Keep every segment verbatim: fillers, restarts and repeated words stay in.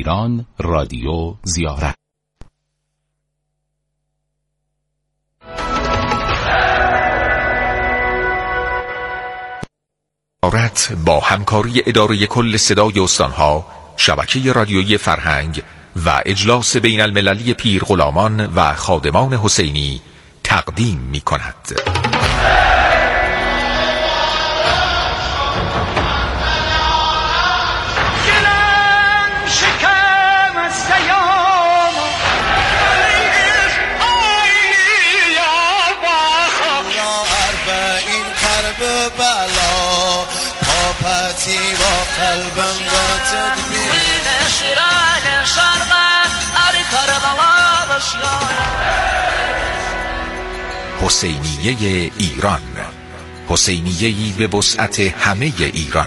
ایران رادیو زیارت. با همکاری اداره کل صدای استانها، شبکه رادیویی فرهنگ و اجلاس بین المللی پیرغلامان و خادمان حسینی تقدیم می کند. حسینیه ایران، حسینیه‌ای به وسعت همه ایران.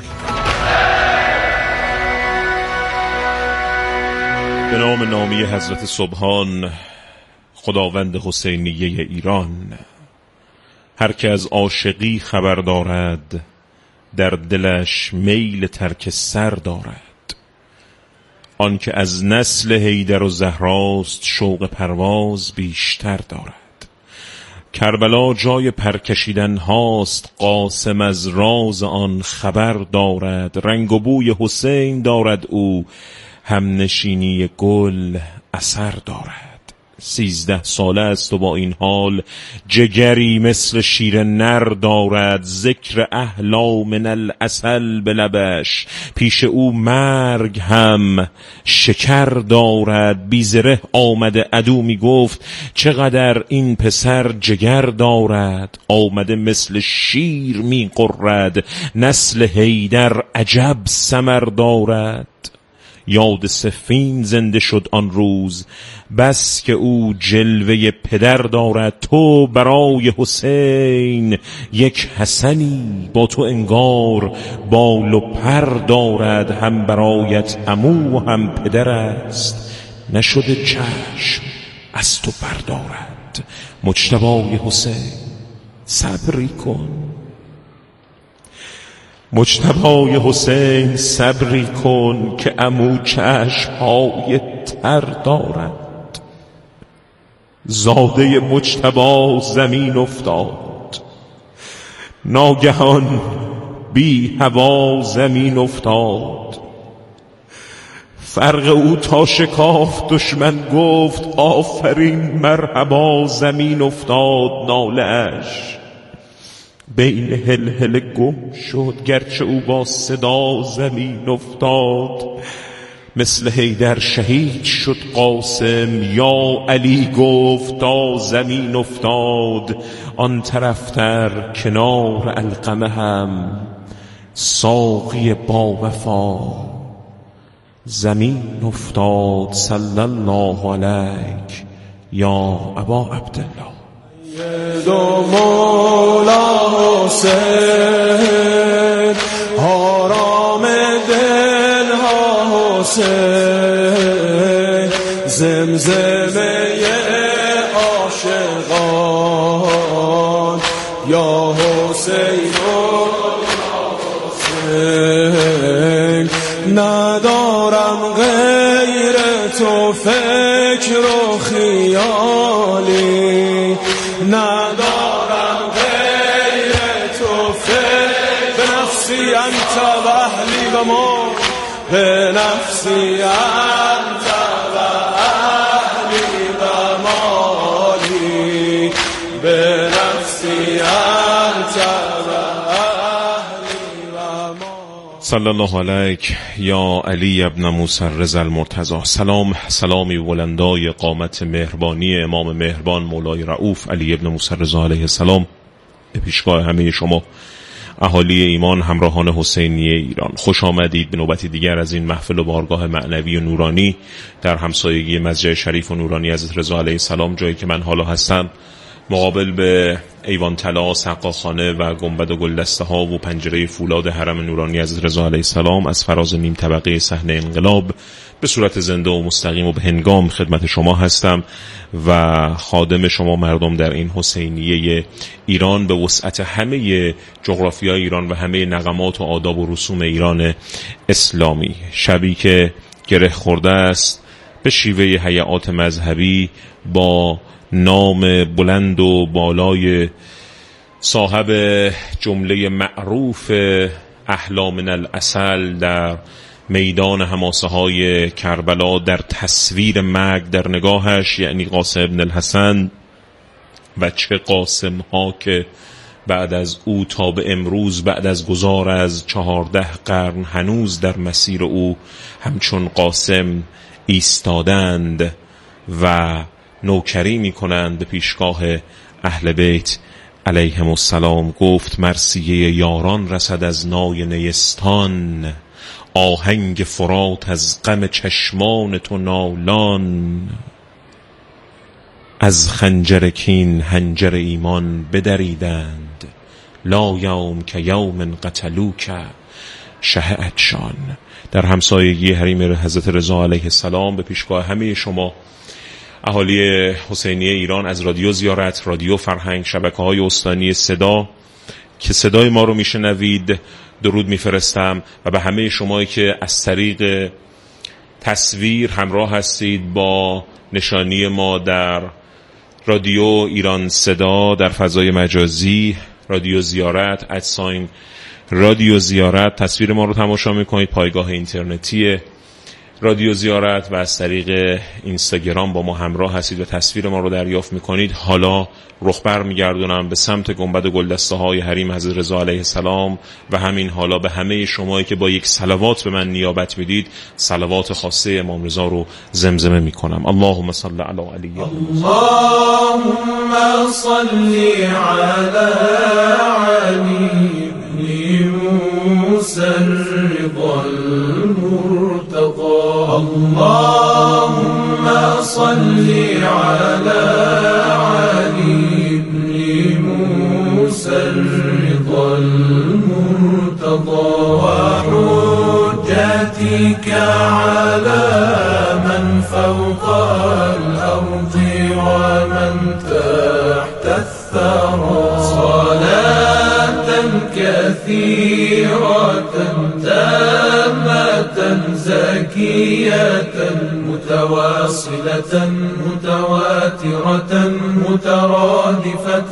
به نام نامی حضرت سبحان، خداوند حسینیه ایران. هر که از عاشقی خبر دارد، در دلش میل ترک سر دارد. آن که از نسل حیدر و زهراست، شوق پرواز بیشتر دارد. کربلا جای پرکشیدن هاست، قاسم از راز آن خبر دارد. رنگ و بوی حسین دارد او، همنشینی گل اثر دارد. سیزده ساله است و با این حال جگری مثل شیر نر دارد. ذکر احلا من العسل به لبش، پیش او مرگ هم شکر دارد. بیزره آمده عدو می گفت، چقدر این پسر جگر دارد. آمده مثل شیر می قرد، نسل حیدر عجب ثمر دارد. یاد صفین زنده شد آن روز، بس که او جلوه پدر دارد. تو برای حسین یک حسنی، با تو انگار بال و پر دارد. هم برایت عمو و هم پدر است، نشده چشم از تو بردارد. مجتبی حسین صبری کن، مجتبی حسین صبری کن، که عمو چشم‌های تر دارد. زاده مجتبی زمین افتاد، ناگهان بی هوا زمین افتاد. فرق او تا شکافت دشمن گفت، آفرین مرحبا زمین افتاد. ناله‌اش بین هل هل گم شد، گرچه او با صدا زمین افتاد. مثل حیدر شهید شد قاسم، یا علی گفت تا زمین افتاد. آن طرفتر کنار علقمه هم، ساقی با وفا زمین افتاد. صلی الله علیک یا ابا عبدالله. دو مولا حسین، آرام دل ها حسین. زمزمه عاشقان، یا حسین حسین. ندارم غیر تو فکر و خیالی، ندارم غیر تو فکر. به نفسی انت و اهلی و ما، به نفسی انت و اهلی و مالی. به نفسی انت و اهلی و مالی. صلی الله علیک یا علی ابن موسی رضا المرتضی. سلام، سلامی بلندای قامت مهربانی امام مهربان مولای رؤوف علی ابن موسی رضا علیه السلام به پیشگاه همه شما اهالی ایمان، همراهان حسینیه ایران. خوش آمدید به نوبتی دیگر از این محفل و بارگاه معنوی و نورانی در همسایگی مسجد شریف و نورانی حضرت رضا علیه السلام، جایی که من حالا هستم. مقابل به ایوان طلا، سقاخانه و گنبد و گلدسته ها و پنجره فولاد حرم نورانی حضرت رضا علیه السلام از فراز نیم طبقه صحنه انقلاب به صورت زنده و مستقیم و به هنگام خدمت شما هستم و خادم شما مردم در این حسینیه ایران به وسعت همه جغرافیای ایران و همه نغمات و آداب و رسوم ایران اسلامی. شبی که گره خورده است به شیوه هیئات مذهبی با نام بلند و بالای صاحب جمله معروف احلی من العسل در میدان حماسه های کربلا در تصویر مرگ در نگاهش، یعنی قاسم بن الحسن، و چه قاسم ها که بعد از او تا به امروز بعد از گذار از چهارده قرن هنوز در مسیر او همچون قاسم ایستادند و نوکری می کنند به پیشگاه اهل بیت علیهم السلام. گفت مرثیه یاران رسد از نای نیستان، آهنگ فرات از غم چشمان تو نالان. از خنجر کین هنجر ایمان بدریدند، لا یوم که یوم قتلوک شهعتشان. در همسایگی حریم حضرت رضا علیه السلام به پیشگاه همه شما اهالی حسینیه ایران از رادیو زیارت، رادیو فرهنگ، شبکه‌های استانی صدا که صدای ما رو میشنوید درود میفرستم، و به همه شمایی که از طریق تصویر همراه هستید با نشانی ما در رادیو ایران صدا در فضای مجازی، رادیو زیارت، ادساین رادیو زیارت، تصویر ما رو تماشا میکنید، پایگاه اینترنتی رادیو زیارت، و از طریق اینستاگرام با ما همراه هستید و تصویر ما رو دریافت میکنید. حالا رخ بر میگردونم به سمت گنبد گلدسته های حریم حضرت رضا علیه السلام و همین حالا به همه شمایی که با یک صلوات به من نیابت میدید صلوات خاصه امام رضا رو زمزمه میکنم. اللهم صل علی علی، اللهم صل علی علی موسی الرضا المرتضى. اللهم صل على علي بن موسى الرضا المرتضى، وحجتك على من فوق الأرض ومن تحت الثرى، صلاة كثيرة تامة زكية متواصلة متواترة مترادفة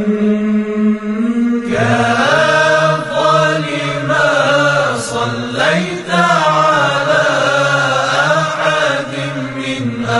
كأفضل ما صليت على أحد من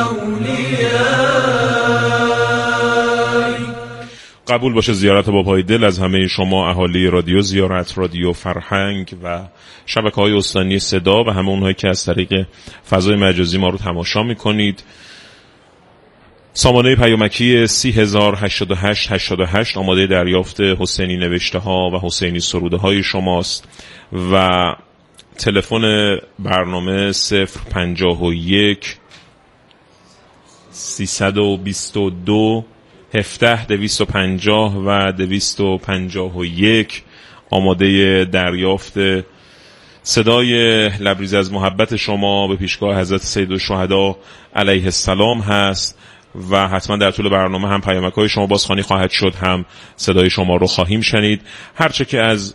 أوليائك. قبول باشه زیارت با پای دل از همه شما اهالی رادیو زیارت، رادیو فرهنگ و شبکه‌های استانی صدا و همه اونهایی که از طریق فضای مجازی ما رو تماشا می‌کنید. سامانه پیامکی سی هزار و هشتاد و هشت هشتاد و هشت آماده دریافت حسینی نوشته ها و حسینی سروده های شماست و تلفن برنامه صفر پنجاه و یک سیصد و بیست و دو هفده دویست و پنجاه و دویست و پنجاه و یک آماده دریافت صدای لبریز از محبت شما به پیشگاه حضرت سیدالشهدا علیه السلام هست و حتما در طول برنامه هم پیامک‌های شما بازخوانی خواهد شد، هم صدای شما رو خواهیم شنید. هرچه که از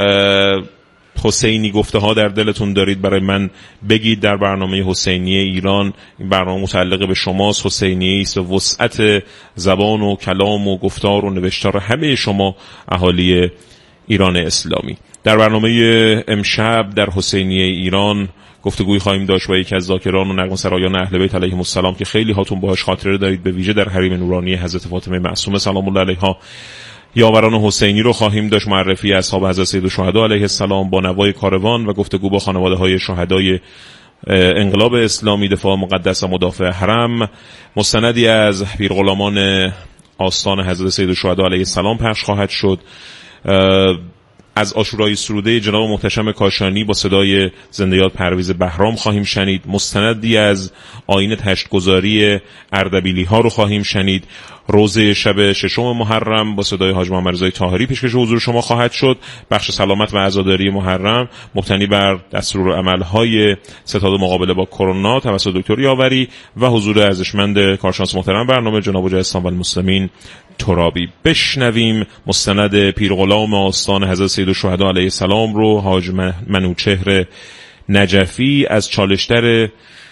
حسینی گفته ها در دلتون دارید برای من بگید در برنامه حسینیه ایران. این برنامه متعلق به شماست، حسینیه است و وسعت زبان و کلام و گفتار و نوشتار همه شما اهالی ایران اسلامی. در برنامه امشب در حسینیه ایران گفتگوی خواهیم داشت با یکی از ذاکران و نغمه سرایان اهل بیت علیهم السلام که خیلی هاتون باهاش خاطره دارید، به ویژه در حریم نورانی حضرت فاطمه معصومه سلام الله علیها. یاوران حسینی رو خواهیم داشت، معرفی اصحاب حضرت سیدالشهدا علیه السلام با نوای کاروان و گفتگو با خانواده های شهدای انقلاب اسلامی، دفاع مقدس و مدافع حرم. مستندی از پیرغلامان آستان حضرت سیدالشهدا علیه السلام پخش خواهد شد. از عاشورای سروده جناب محتشم کاشانی با صدای زنده یاد پرویز بهرام خواهیم شنید. مستندی از آیین تشتگذاری اردبیلی ها رو خواهیم شنید. روزه شب ششم محرم با صدای حاج محمد رضای طاهری پیشکش حضور شما خواهد شد. بخش سلامت و عزاداری محرم مبتنی بر دستورالعمل های ستاد مقابله با کرونا توسط دکتر یاوری و حضور ارزشمند کارشناس محترم برنامه جناب حاج اسلام و المسلمین ترابی. بشنویم مستند پیرغلام آستان حضرت سیدالشهدا علیه السلام رو حاج منوچهر نجفی از چالشتر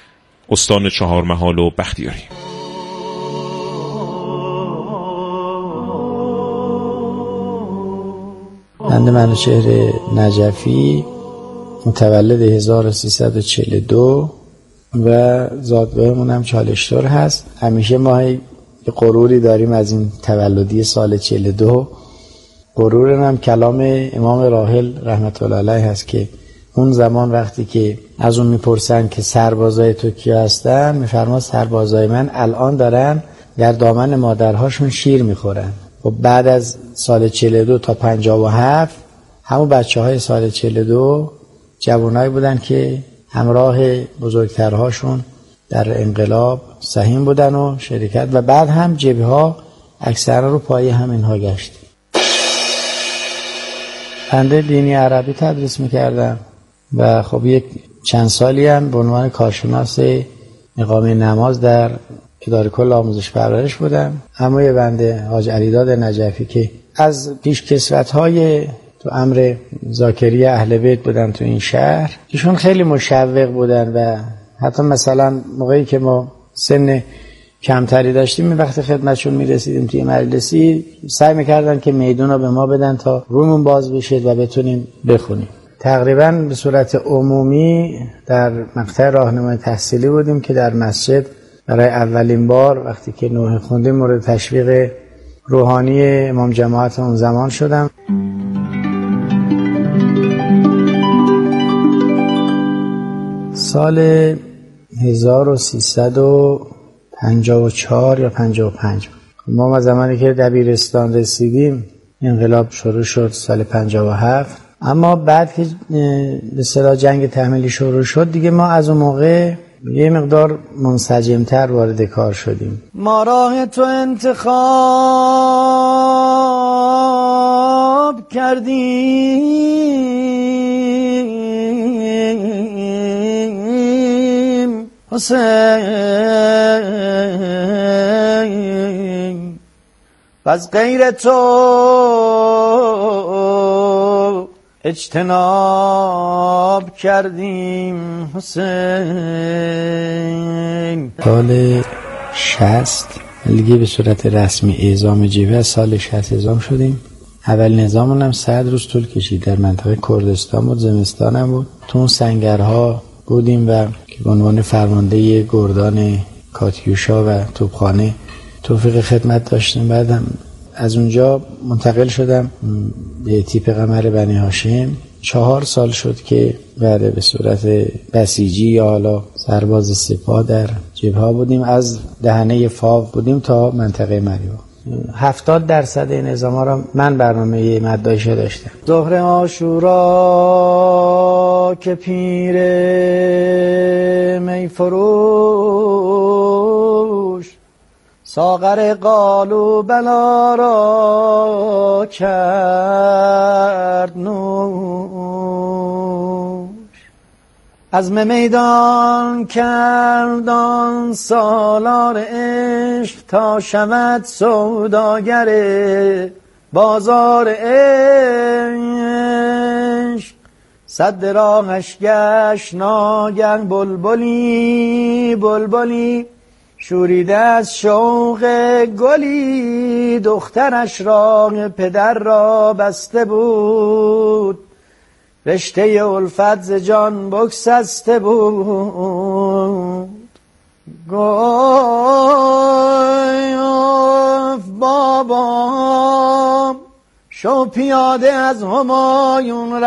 استان چهارمحال و بختیاری. بنده منوچهر نجفی، متولد هزار و سیصد و چهل و دو و زادگاهمون هم چالشتر هست. همیشه ما یه غروری داریم از این تولدی سال چهل و دو. غرور هم کلام امام راحل رحمت الله علیه هست که اون زمان وقتی که از اون میپرسن که سربازای تو کیا هستن، میفرما سربازای من الان دارن در دامن مادرهاشون شیر میخورن. و بعد از سال چهل و دو تا پنجاه و هفت همون بچه های سال چهل و دو جوانایی بودن که همراه بزرگترهاشون در انقلاب سهیم بودن و شرکت، و بعد هم جبهه ها اکثرا رو پای همینها گشت. بنده دینی عربی تدریس میکردم و خب یک چند سالی هم به عنوان کارشناس اقامه نماز در اداره کل آموزش پرورش بودم. اما یه بنده حاج علیداد نجفی که از پیشکسوت‌های تو امر ذاکری اهل بیت بودن تو این شهر، ایشون خیلی مشوق بودن و حتی مثلا موقعی که ما سن کمتری داشتیم این وقت خدمتشون میرسیدیم توی مجلسی، سعی میکردن که میدون رو به ما بدن تا رومون باز بشه و بتونیم بخونیم. تقریبا به صورت عمومی در مقطع راهنمای تحصیلی بودیم که در مسجد برای اولین بار وقتی که نوحه خوندیم مورد تشویق روحانی امام جماعت اون زمان شدم. سال هزار و سیصد و پنجاه و چهار یا پنجاه و پنج ما از زمانی که دبیرستان رسیدیم انقلاب شروع شد سال پنجاه و هفت. اما بعد که به اصطلاح جنگ تحمیلی شروع شد دیگه ما از اون موقع یه مقدار منسجم‌تر وارد کار شدیم. ما راه تو انتخاب کردیم حسین، از غیر تو اجتناب کردیم حسین. سال شصت لیگی به صورت رسمی اعزام جبهه سال شصت اعزام شدیم. اول نظامون هم صد روز طول کشید. در منطقه کردستان بود، زمستان هم بود. تو اون سنگرها بودیم و که به عنوان فرمانده گردان کاتیوشا و توپخانه توفیق خدمت داشتیم. بعدم از اونجا منتقل شدم به تیپ قمر بنی هاشم. چهار سال شد که بعد به صورت بسیجی یا حالا سرباز سپاه در جبهه بودیم. از دهنه فاو بودیم تا منطقه مریوا. هفتاد درصد این نظام ها را من برنامه مددایشه داشتم. ظهر عاشورا که پیر می فروش ساغر قالو بلا را کرد نوش، عزم میدان کردان سالار عشق تا شود سوداگر بازار عشق. صد راهش گشت ناگه بلبلی بلبلی، شوریده از شوق گلی دخترش را پدر را بسته بود، رشته الفت ز جان بگسسته بود. گفت بابا شو پیاده از همایون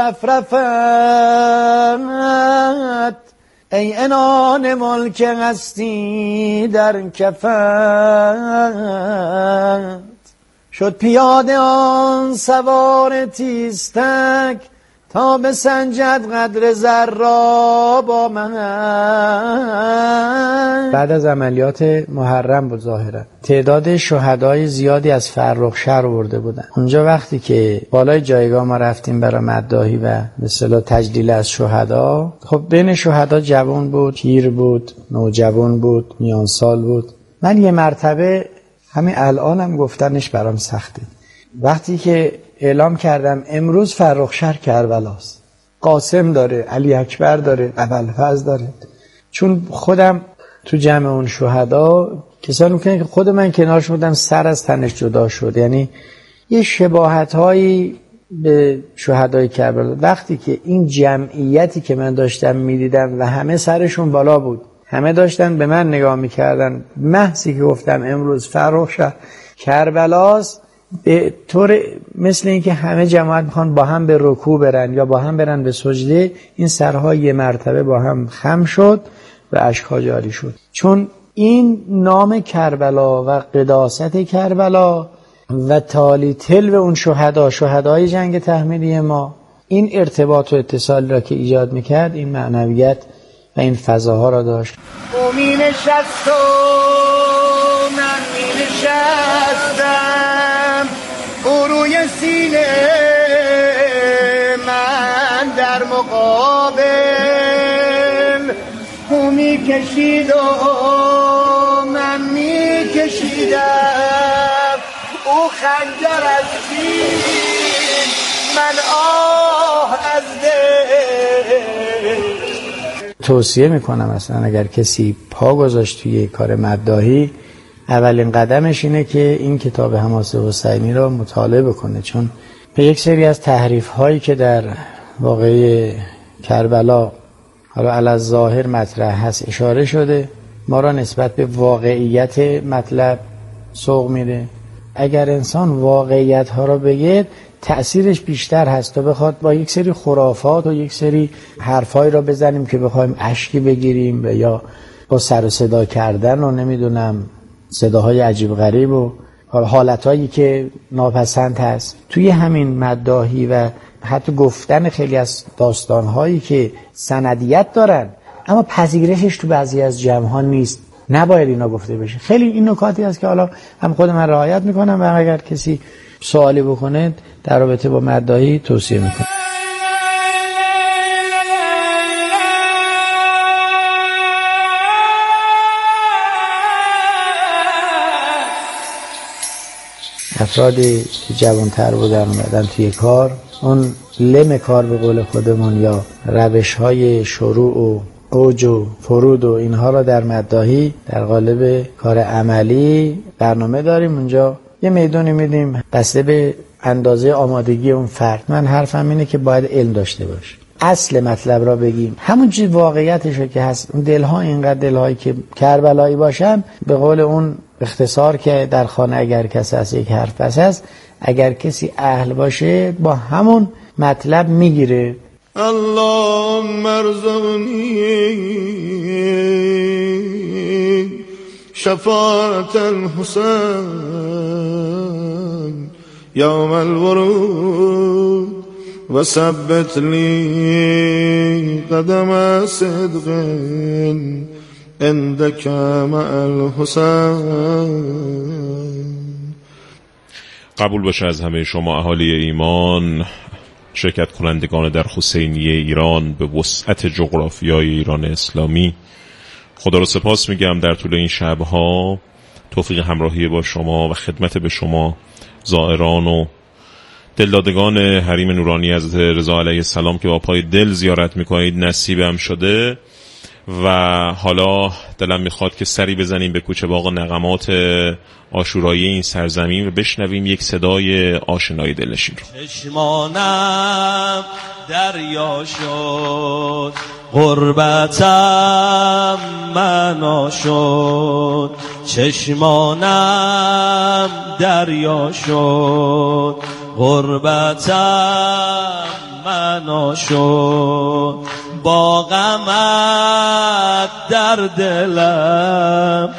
رفرفت، ای عنان ملک هستی در کفت. شد پیاده آن سوار تیزتک تا بسنجد قدر زر را با من. بعد از عملیات محرم بود ظاهرا تعداد شهدای زیادی از فرخشهر آورده بودن. اونجا وقتی که بالای جایگاه ما رفتیم برای مداحی و به اصطلاح تجلیل از شهدا، خب بین شهدا جوان بود، پیر بود، نوجوان بود، میان سال بود. من یه مرتبه همین الانم گفتنش برام سخته، وقتی که اعلام کردم امروز فرخشهر کربلاست، قاسم داره، علی اکبر داره، ابوالفضل داره، چون خودم تو جمع اون شهدا کسانی میکنن که خود من کنارش بودم سر از تنش جدا شد. یعنی یه شباهت هایی به شهدای کربلا. وقتی که این جمعیتی که من داشتم میدیدم و همه سرشون بالا بود، همه داشتن به من نگاه میکردن، محضی که گفتم امروز فرخ شهر کربلاست، به طور مثل اینکه همه جماعت میخوان با هم به رکوع برن یا با هم برن به سجده، این سرها یه مرتبه با هم خم شد و اشک‌ها جاری شد. چون این نام کربلا و قداست کربلا و تالی تل و اون شهدا، شهدای جنگ تحمیلی ما، این ارتباط و اتصال را که ایجاد میکرد، این معنویت و این فضاها را داشت. او می نشست و من می نشستم، او روی سینه من در مقابل، او می کشید و من می کشیدم، او خنجر از سین من آه از دل. توصیه میکنم اصلا اگر کسی پا گذاشت توی کار مداحی، اولین قدمش اینه که این کتاب حماس حسینی را مطالعه بکنه، چون به یک سری از تحریف هایی که در واقعه کربلا حالا علی الظاهر مطرح هست اشاره شده، ما را نسبت به واقعیت مطلب سوق میده. اگر انسان واقعیت ها را بگه تأثیرش بیشتر هست تا بخواد با یک سری خرافات و یک سری حرفایی را بزنیم که بخوایم اشکی بگیریم و یا با سر و صدا کردن و نمیدونم صداهای عجیب غریب و حالتهایی که ناپسند هست. توی همین مداحی و حتی گفتن خیلی از داستانهایی که سندیت دارن اما پذیرشش تو بعضی از جمع‌ها نیست، نباید اینا گفته بشه. خیلی این نکاتی هست که حالا هم خود من رعایت میکنم و اگر کسی سوالی بکنه در رابطه با مداحی توصیه میکنم. افرادی که جوانتر بودن اومدن توی کار، اون لم کار به قول خودمون یا روش های شروع و اوج و فرود و اینها را در مداحی در قالب کار عملی برنامه داریم. اونجا یه میدونی میدیم بسته به اندازه آمادگی اون فرد. من حرفم اینه که باید علم داشته باشه، اصل مطلب را بگیم، همون چیز واقعیتشه که هست. اون دلها اینقدر دلهایی که کربلایی باشن، به قول اون اختصار که در خانه اگر کسی هست یک حرف بس هست، اگر کسی اهل باشه با همون مطلب میگیره. اللهم ارزقنی شفاعت الحسین یوم الورود و ثبت لی قدم صدق عندک مع الحسین. قبول باشه از همه شما اهالی ایمان، شرکت کنندگان در حسینیه ایران به وسعت جغرافیای ایران اسلامی، خدا رو سپاس میگم در طول این شبها توفیق همراهی با شما و خدمت به شما زائران و دلدادگان حریم نورانی از رضا علیه السلام که با پای دل زیارت میکنید نصیبم شده. و حالا دلم میخواد که سری بزنیم به کوچه باغ نغمات عاشورایی این سرزمین و بشنویم یک صدای آشنای دلنشین رو. چشمانم دریا شد، غربتم معنا شد، چشمانم دریا شد، غربتم معنا شد، با غمت در دلم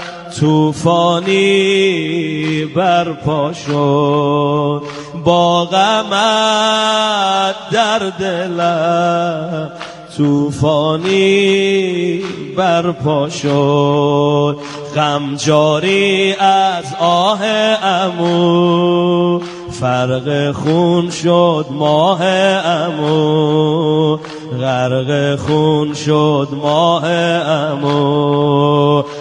توفانی برپا شد، با غمت در دلم توفانی برپا شد، غم جاری از آه عمو، فرق خون شد ماه عمو، غرق خون شد ماه عمو.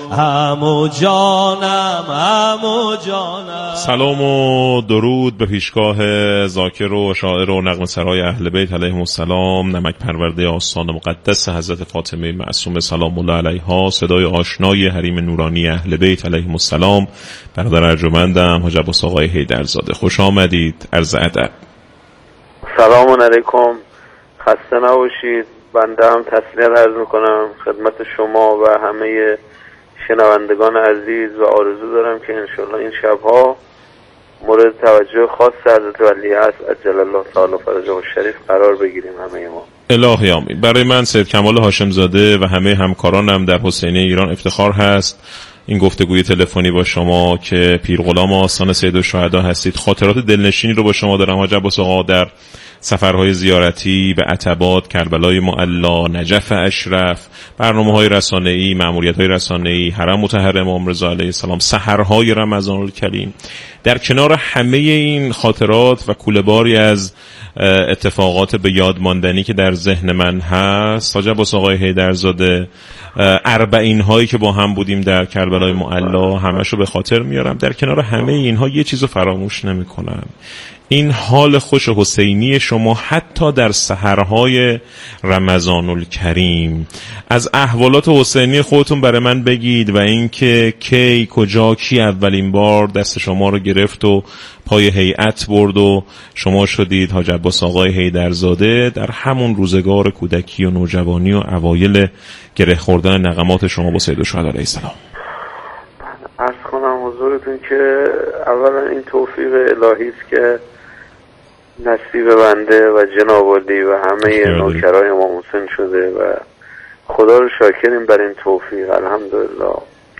عمو جانم عمو جانم. سلام و درود به پیشگاه ذاکر و شاعر و نغمه سرای اهل بیت علیهم السلام، نمک پرورده آستان مقدس حضرت فاطمه معصومه سلام الله علیها، صدای آشنای حریم نورانی اهل بیت علیهم السلام. برادر ارجمندم حاج عباس آقای حیدرزاده، خوش آمدید. عرض ادب. سلام علیکم، خسته نباشید. بنده هم تسلیت عرض میکنم خدمت شما و همه شنوندگان عزیز و آرزو دارم که انشالله این شبها مورد توجه خاص حضرت ولی عصر عجل الله تعالی فرجه و شریف قرار بگیریم همه ما. الهی آمین. برای من سید کمال هاشم زاده و همه همکارانم در حسینیه ایران افتخار هست این گفتگوی تلفنی با شما که پیرغلام آستان سید الشهدا هستید. خاطرات دلنشینی رو با شما دارم حاج عباس آقا در سفرهای زیارتی به عتبات، کربلای معلا، نجف اشرف، برنامه‌های رسانه‌ای، مأموریت‌های رسانه‌ای، حرم مطهر امام رضا علیه السلام، سحرهای رمضان الکریم. در کنار همه این خاطرات و کوله‌باری از اتفاقات به یاد ماندنی که در ذهن من هست، حاج عباس آقای حیدرزاده، اربعین هایی که با هم بودیم در کربلای معلا همشو به خاطر میارم. در کنار همه اینها یه چیزو فراموش نمی‌کنم، این حال خوش حسینی شما حتی در سحرهای رمضان الکریم. از احوالات حسینی خودتون برای من بگید و اینکه کی، کجا، کی اولین بار دست شما رو گرفت و پای هیئت برد و شما شدید حاج عباس آقای حیدرزاده در همون روزگار کودکی و نوجوانی و اوایل گره خوردن نغمات شما با سید الشهدا علیه السلام. عرض کنم حضورتون که اولا این توفیق الهی است که نصیب بنده و جناب علی و همه نوکرای امام حسین شده و خدا رو شاکریم بر این توفیق الحمدلله.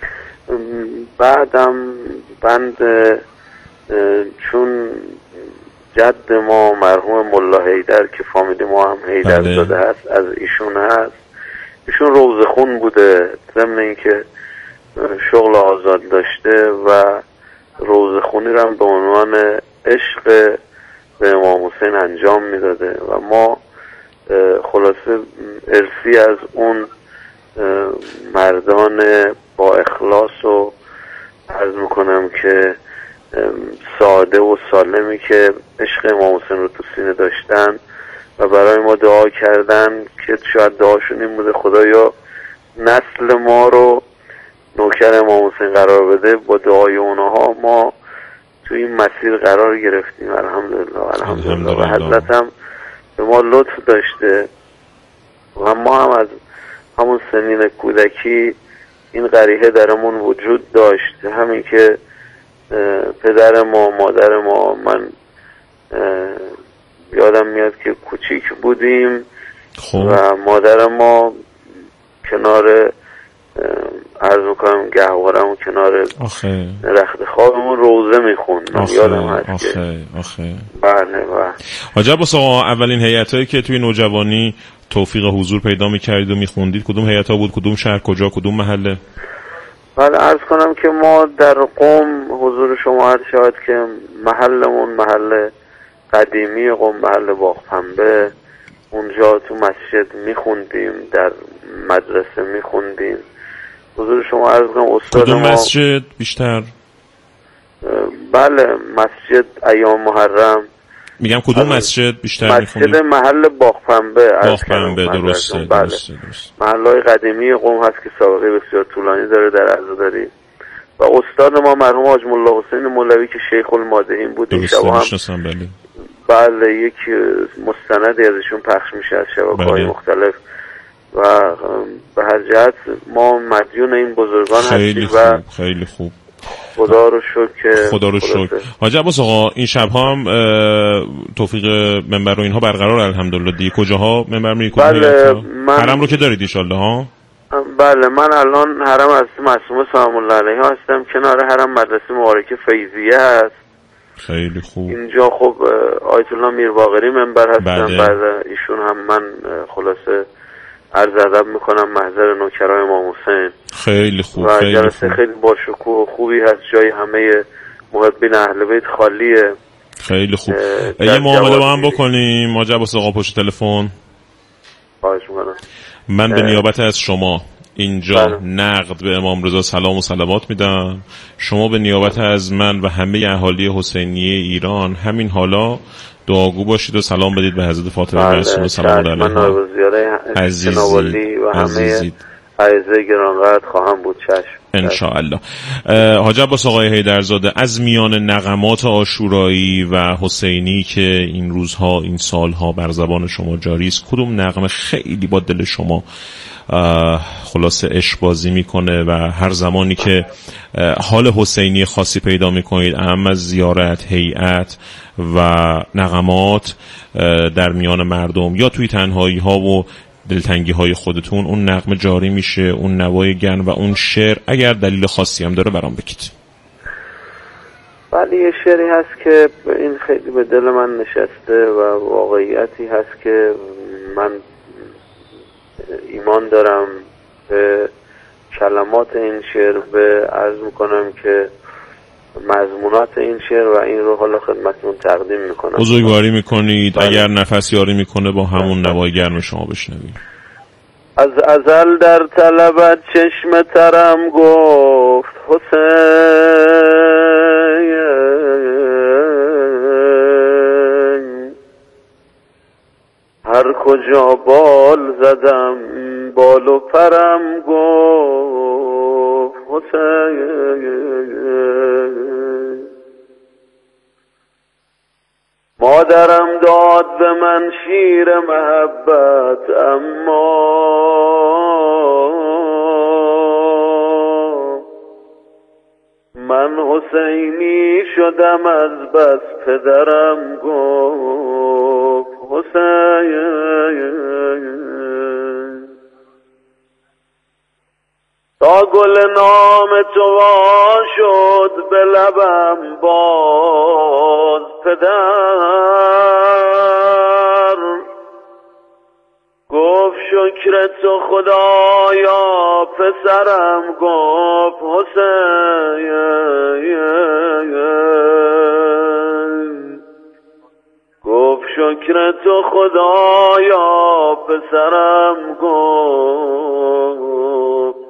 بعدم بند چون جد ما مرحوم ملا حیدر که فامیلی ما هم حیدرزاده هست از ایشون هست، ایشون روزخون بوده، ضمن اینکه شغل آزاد داشته و روزخونی رو هم به عنوان عشق به امام حسین انجام میداده و ما خلاصه ارثی از اون مردان با اخلاص و عرض میکنم که ساده و سالمی که عشق امام حسین رو تو سینه داشتن و برای ما دعا کردن که شاید دعاشون این بوده خدایا نسل ما رو نوکر امام حسین قرار بده، با دعای اونها ما تو این مسیر قرار گرفتیم الحمدلله. الحمدلله و حضرت هم به ما لطف داشته و ما هم از همون سنین کودکی این قریحه درمون وجود داشت، همین که پدر ما مادر ما، من یادم میاد که کوچیک بودیم خوب. و مادر ما کنار عرض میکنم گهوارمون کنار آخه. رخت خوابمون روزه میخوند، من یادم هست آخه. که آخه. بله و حاج عباس آقا اولین هیئتایی که توی نوجوانی توفیق حضور پیدا میکردید و میخوندید کدوم هیئتا بود؟ کدوم شهر، کجا، کدوم محله؟ بله عرض کنم که ما در قم حضور شما عرض شود که محلمون محل قدیمی قم، محل باغپنبه، اونجا تو مسجد میخوندیم، در مدرسه میخوندیم. حضور شما عرض کنم استاد کدوم ما مسجد بیشتر؟ بله مسجد ایام محرم. میگم کدوم مسجد بیشتر میخوندیم؟ مسجد محل باغپنبه. باغپنبه درسته. بله. درسته درسته. محلهای قدیمی قم هست که سابقه بسیار طولانی داره در عزاداری و استاد ما مرحوم حاج ملا حسین مولوی که شیخ المادحین بود. این شب هم بله. بله یک مستندی ازشون پخش میشه از شبکه‌های بله. مختلف و به هر جهت ما مدیون این بزرگان خیلی هستیم و خوب. خیلی خوب. خدا رو شکر. خدا رو شکر. حاج عباس آقا این شب‌ها هم توفیق منبر و اینها برقرار الحمدلله دیگه. کجاها منبر میری؟ بله من... حرم رو که دارید ان شاءالله ها؟ بله من الان حرم از معصومه سلام الله علیها هستم، کنار حرم مدرسه مبارکه فیضیه هست. خیلی خوب. اینجا خب آیت الله میر باقری منبر هستن. بله. بعد ایشون هم من خلاصه عرض ادب میکنم محضر نوکرای امام حسین. خیلی خوب. و خیلی جلسه خوب. خیلی با شکوه و خوبی هست، جای همه محبین اهل بیت خالیه. خیلی خوب. یه معامله با هم بکنیم حاج عباس آقا پشت تلفن. خواهش میکنم. من به نیابت از شما اینجا بله. نقد به امام رضا سلام و صلوات میدم. شما به نیابت از من و همه اهالی حسینیه ایران همین حالا دعاگو باشید و سلام بدید به حضرت فاطمه معصومه سلام الله علیها. عزیزی و همه عزیزه گرانقدر خواهم بود. چشم انشاءالله. حاج عباس آقای حیدرزاده، از میان نغمات عاشورایی و حسینی که این روزها این سالها بر زبان شما جاری است، کدوم نغمه خیلی با دل شما خلاصه عشق بازی میکنه و هر زمانی که حال حسینی خاصی پیدا میکنید، اهم از زیارت، هیئت و نغمات در میان مردم یا توی تنهایی ها و دلتنگی های خودتون، اون نغمه جاری میشه، اون نوای گرم و اون شعر اگر دلیل خاصی هم داره برام بگید؟ ولی یه شعری هست که این خیلی به دل من نشسته و واقعیتی هست که من ایمان دارم به کلمات این شعر، به عرض میکنم که مضمونات این شعر و این رو حالا خدمتتون تقدیم میکنم. بزرگواری میکنید. بله. اگر نفس یاری میکنه با همون نوای گرم شما بشنویم. از ازل در طلبت چشم ترم گفت حسین، هر کجا بال زدم بال و پرم گفت حسین. مادرم داد به من شیر محبت، اما من حسینی شدم از بس پدرم گفت حسین. تا گل نام تو وا شد به لبم باز پدر، گفت شکر تو خدایا پسرم گفت حسین. گفت شکر تو خدایا پسرم گفت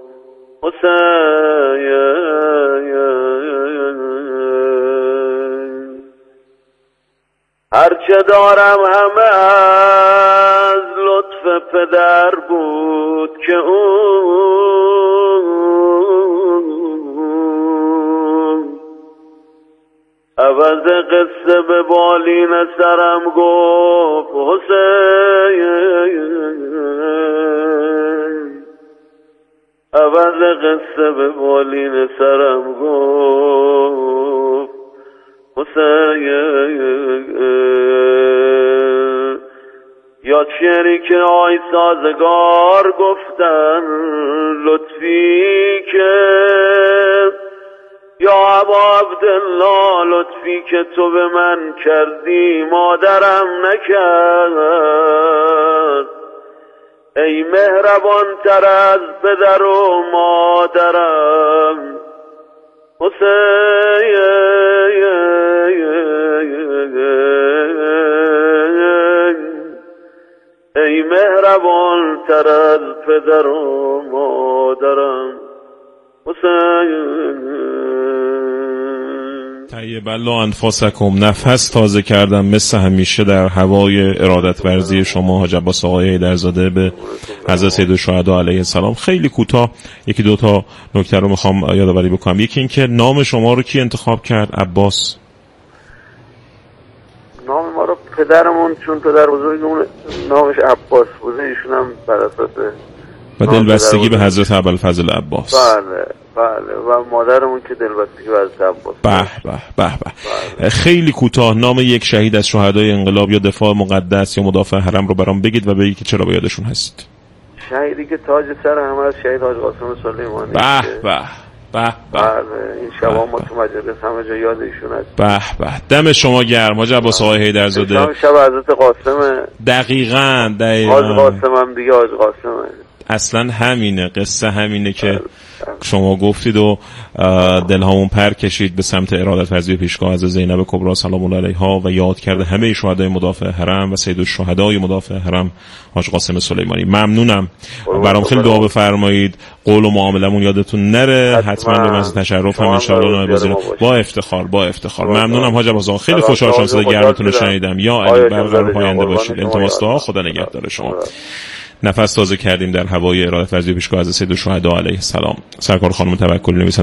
حسین. هرچه دارم همه از لطف پدر بود که اون عوض قصه به بالین سرم گفت حسین. عوض قصه به بالین سرم گفت حسین. یا شعری که آی سازگار گفتن لطفی که یا ابا عبدالله لطفی که تو به من کردی مادرم نکرد، ای مهربان تر از پدر و مادرم حسین. ای مهربان تر از پدر و مادرم حسین. طیب الله انفاسکم، نفس تازه کردم مثل همیشه در هوای ارادت ورزی شما حاج عباس آقای حیدرزاده به حضرت سید الشهدا علیه السلام. خیلی کوتاه یکی دو تا نکته رو میخوام یادآوری بکنم. یکی این که نام شما رو کی انتخاب کرد؟ عباس. نام ما رو پدرمون، چون پدر بزرگمون نامش عباس بوده، ایشون هم بر اساس و دلبستگی به حضرت ابوالفضل عباس. بله بله. و مادرمون که دلبستگی به حضرت عباس. به به به به. خیلی کوتاه نام یک شهید از شهدای انقلاب یا دفاع مقدس یا مدافع حرم رو برام بگید و بگید که چرا با یادشون هستید. شهیدی که تاج سر همه از شهید حاج قاسم سلیمانی. به به به به. این شبا ما تو مجلس همه جا یاد ایشون هست. به به. دم شما گرم حاج عباس آقای حیدرزاده. شب حضرت قاسم. دقیقاً دقیقاً. حاج قاسم هم دیگه حاج قاسم. اصلا همینه، قصه همینه که شما گفتید و دلهامون پر کشید به سمت ارادت پذیر پیشگاه از زینب کبرا سلام الله علیها و یاد کرده همه شهدای مدافع حرم و سید الشهدای مدافع حرم حاج قاسم سلیمانی. ممنونم، برام خیلی دعا بفرمایید، قول و معاملمون یادتون نره، حتما به محض تشرف هم ان شاء الله بازی با افتخار با افتخار. ممنونم حاج عباس آقا، خیلی خوشحال شدم صدای گرمتون رو شنیدم. یا علی برقرار پاینده باشید. التماس دعا، خدا نگهدار شما. نفس تازه کردیم در هوای ارادت پذیر پیشگاه از سید الشهدا علیه السلام. سرکار خانم توکلی نویسنده